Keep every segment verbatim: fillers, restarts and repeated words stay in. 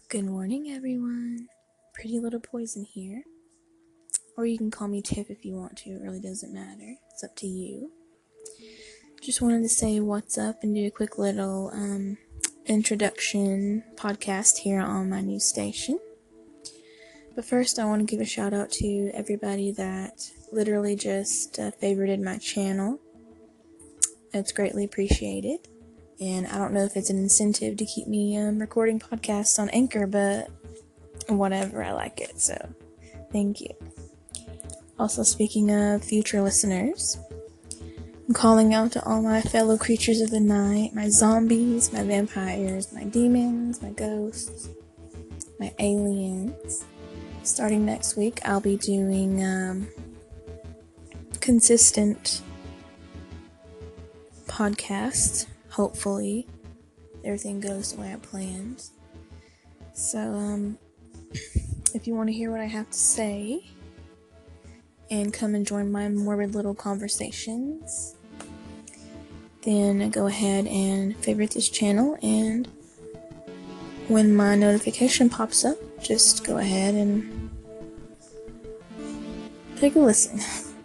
Good morning, everyone. Pretty Little Poison here. Or you can call me Tiff if you want to. It really doesn't matter. It's up to you. Just wanted to say what's up and do a quick little um, introduction podcast here on my new station. But first, I want to give a shout out to everybody that literally just uh, favorited my channel. It's greatly appreciated. And I don't know if it's an incentive to keep me um, recording podcasts on Anchor, but whatever, I like it, so thank you. Also, speaking of future listeners, I'm calling out to all my fellow creatures of the night, my zombies, my vampires, my demons, my ghosts, my aliens. Starting next week, I'll be doing um, consistent podcasts, hopefully. Everything goes the way I planned. So, um, if you want to hear what I have to say and come and join my morbid little conversations, then go ahead and favorite this channel, and when my notification pops up, just go ahead and take a listen.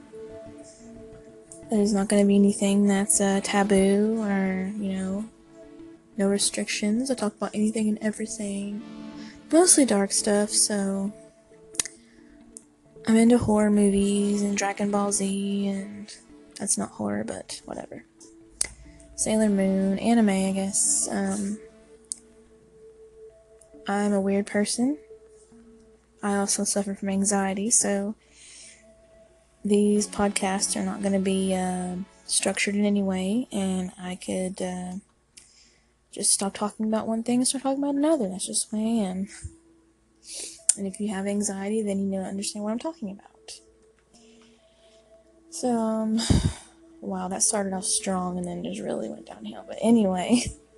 There's not going to be anything that's uh, taboo or, you know, no restrictions. I talk about anything and everything. Mostly dark stuff, so I'm into horror movies and Dragon Ball Z, and that's not horror, but whatever. Sailor Moon, anime, I guess. Um, I'm a weird person. I also suffer from anxiety, so these podcasts are not going to be uh, structured in any way, and I could uh, just stop talking about one thing and start talking about another. That's just the way I am. And if you have anxiety, then you know understand what I'm talking about. So, um, wow, that started off strong and then just really went downhill. But anyway,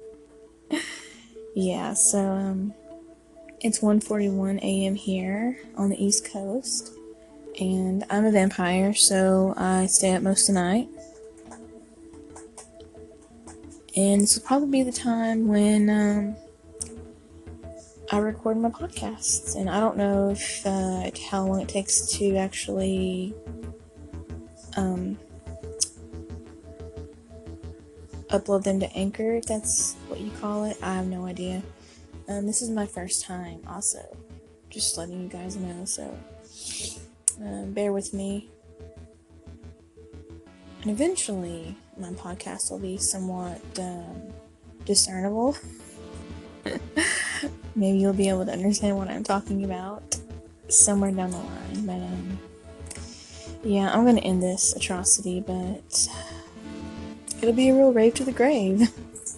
yeah, so, um, it's one forty-one a.m. here on the East Coast. And I'm a vampire, so I stay up most of the night. And this will probably be the time when um, I record my podcasts. And I don't know if uh, how long it takes to actually um, upload them to Anchor, if that's what you call it. I have no idea. Um, this is my first time, also. Just letting you guys know, so uh, bear with me. And eventually, my podcast will be somewhat um, discernible. Maybe you'll be able to understand what I'm talking about somewhere down the line. But, um, yeah, I'm going to end this atrocity, but it'll be a real rave to the grave.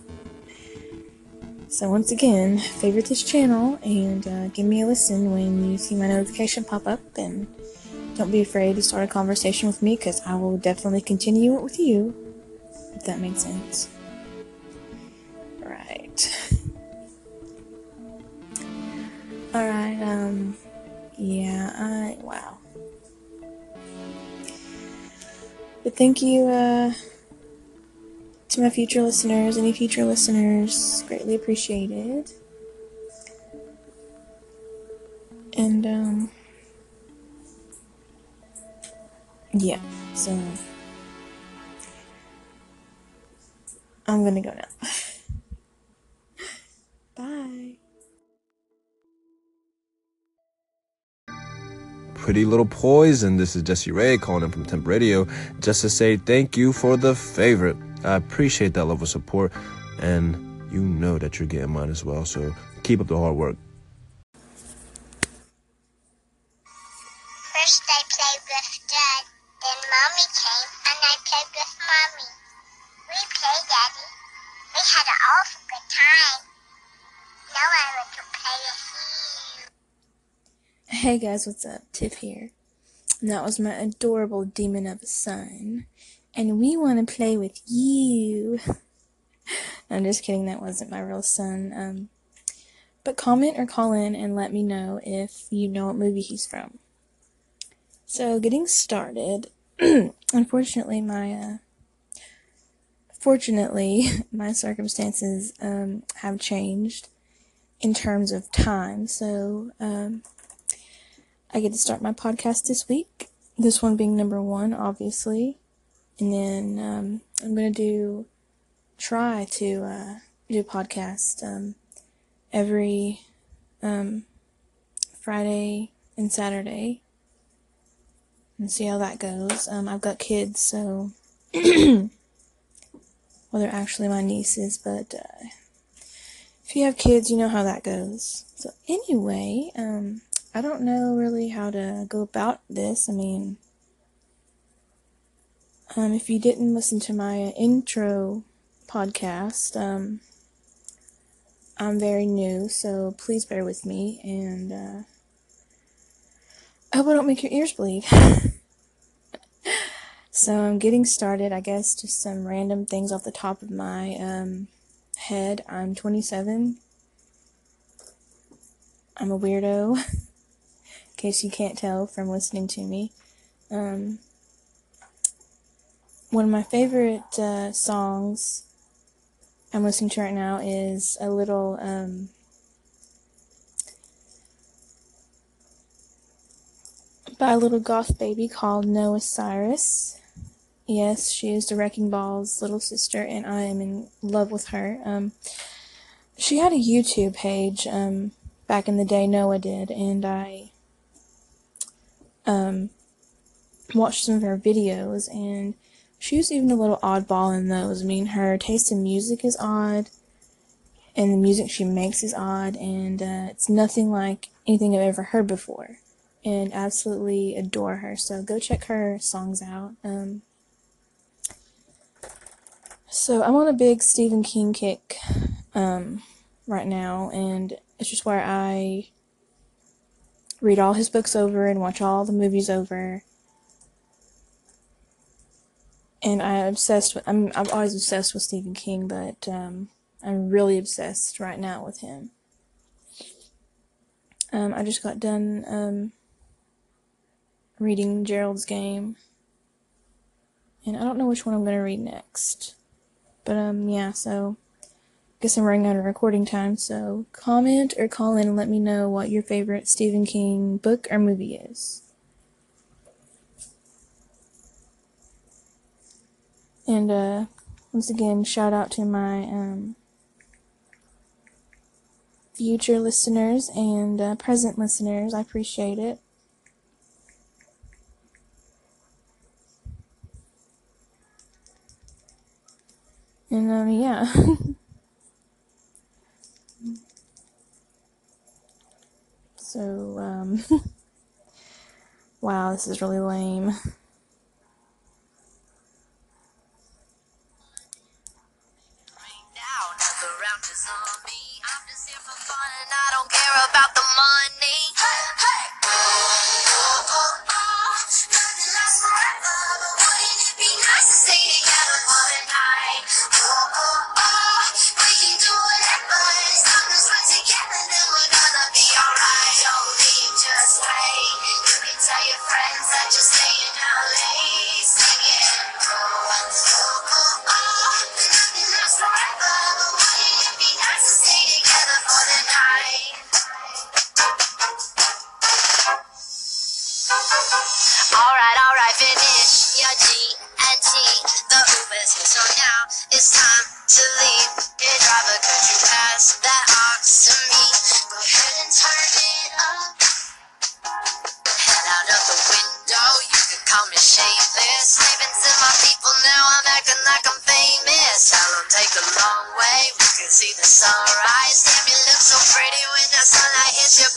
So once again, favorite this channel, and uh, give me a listen when you see my notification pop up, and don't be afraid to start a conversation with me, because I will definitely continue it with you, if that makes sense. Right. Alright, um, yeah, I, wow. But thank you, uh, to my future listeners, any future listeners, greatly appreciated. And, um, yeah, so, I'm gonna go now. Bye. Pretty Little Poison. This is Jesse Ray calling in from Temp Radio just to say thank you for the favorite. I appreciate that level of support, and you know that you're getting mine as well, so keep up the hard work. First I played with Dad, then Mommy came and I played with Mommy. We played, Daddy. We had an awful good time. Now I want to play with you. Hey guys, what's up? Tiff here. And that was my adorable demon of a son. And we want to play with you. I'm just kidding, that wasn't my real son. Um, but comment or call in and let me know if you know what movie he's from. So, getting started, unfortunately, my, uh, fortunately, my circumstances, um, have changed. in terms of time. So um, I get to start my podcast this week. This one being number one, obviously. And then um, I'm going to do, try to uh, do a podcast um, every um, Friday and Saturday. And see how that goes. Um, I've got kids, so... well, they're actually my nieces, but uh, if you have kids, you know how that goes. So anyway, um, I don't know really how to go about this. I mean... Um, if you didn't listen to my intro podcast, um, I'm very new, so please bear with me, and uh, I hope I don't make your ears bleed. So I'm getting started, I guess, just some random things off the top of my um, head. I'm twenty-seven. I'm a weirdo, in case you can't tell from listening to me. Um... One of my favorite uh, songs I'm listening to right now is a little, um, by a little goth baby called Noah Cyrus. Yes, she is the Wrecking Ball's little sister, and I am in love with her. Um, she had a YouTube page um, back in the day, Noah did, and I um, watched some of her videos, and she was even a little oddball in those. I mean, her taste in music is odd, and the music she makes is odd, and uh, it's nothing like anything I've ever heard before, and absolutely adore her. So go check her songs out. Um, so I'm on a big Stephen King kick um, right now, and it's just where I read all his books over and watch all the movies over. And I'm obsessed with, I'm, I'm always obsessed with Stephen King, but um, I'm really obsessed right now with him. Um, I just got done um, reading Gerald's Game, and I don't know which one I'm going to read next. But, um, yeah, so I guess I'm running out of recording time, so comment or call in and let me know what your favorite Stephen King book or movie is. And, uh, once again, shout out to my, um, future listeners and, uh, present listeners. I appreciate it. And, um, yeah. So, um, wow, this is really lame. I don't care about the money. Hey, hey. Oh, oh, oh, oh. Nothing lasts forever, but wouldn't it be nice to stay together for the night? Oh, oh, oh. We can do whatever as long as we're together, then we're gonna be alright. Don't leave, just wait. You can tell your friends that you're staying out late. Sing it. Oh, oh, oh, oh. Nothing lasts forever, but wouldn't it be nice to stay together for the night? Alright, alright, finish your G and T. The Uber's here, so now it's time to leave. Hey driver, could you pass that ox to me? Go ahead and turn it up. Head out of the window, you can call me shameless. Leaving to my people now, I'm acting like I'm famous. Tell them take a long way, we can see the sunrise. Damn, you look so pretty when the sunlight hits your